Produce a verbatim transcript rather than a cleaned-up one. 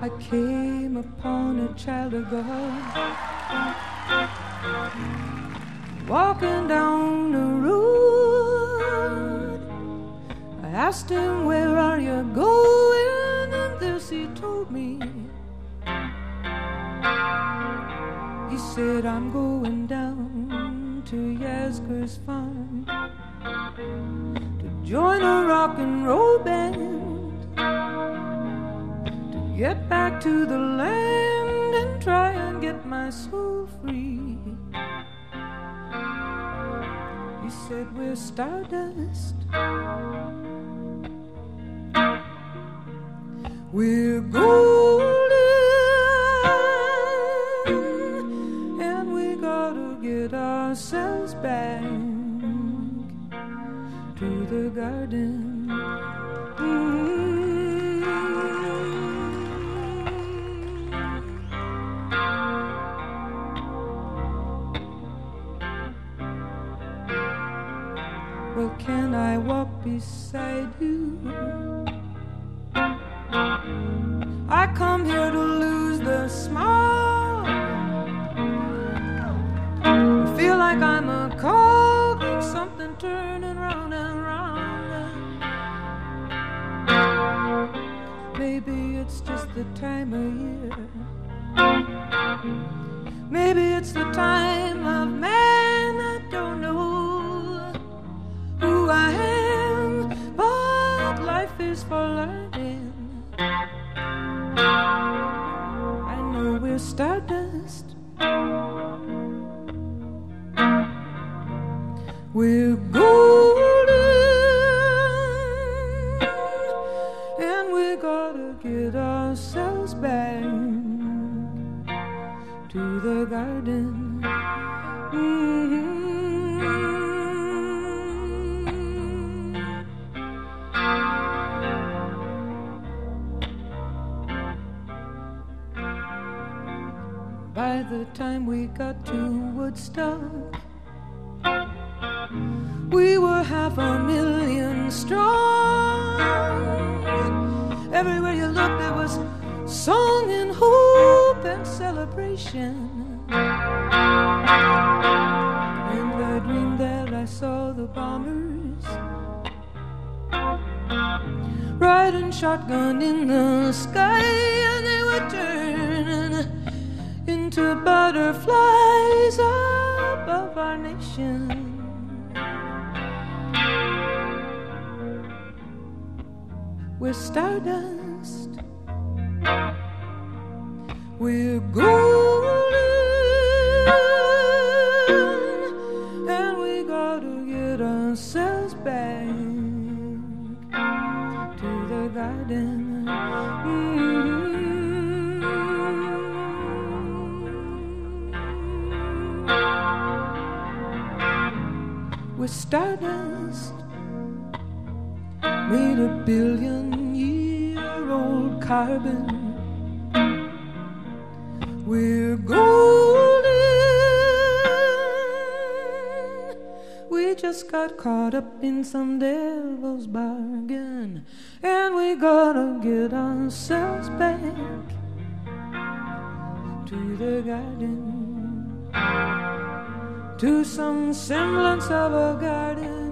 I came upon a child of God walking down the road. I asked him, where are you going? And this he told me. He said, I'm going down to Yasgur's farm to join a rock and roll band, to get back to the land and try and get my soul free. He said, we're stardust, we're golden, and we gotta get ourselves back to the garden. Mm-hmm. Well, can I walk beside you? I come here to lose the smile. I feel like I'm a cog in something turning round and round. Maybe it's just the time of year. Maybe it's the time of man. I don't know who I am, but life is for learning. I know we're stardust, we're golden, and we gotta get ourselves back to the garden. Mm-hmm. By the time we got to Woodstock, we were half a million strong. Everywhere you looked there was song and hope and celebration. And I dreamed that I saw the bombers riding shotgun in the sky, and they were turning into butterflies above our nation. We're stardust, we're golden, and we gotta get ourselves back to the garden. Mm-hmm. We're stardust, made a billion-year-old carbon. We're golden, we just got caught up in some devil's bargain, and we gotta get ourselves back to the garden, to some semblance of a garden.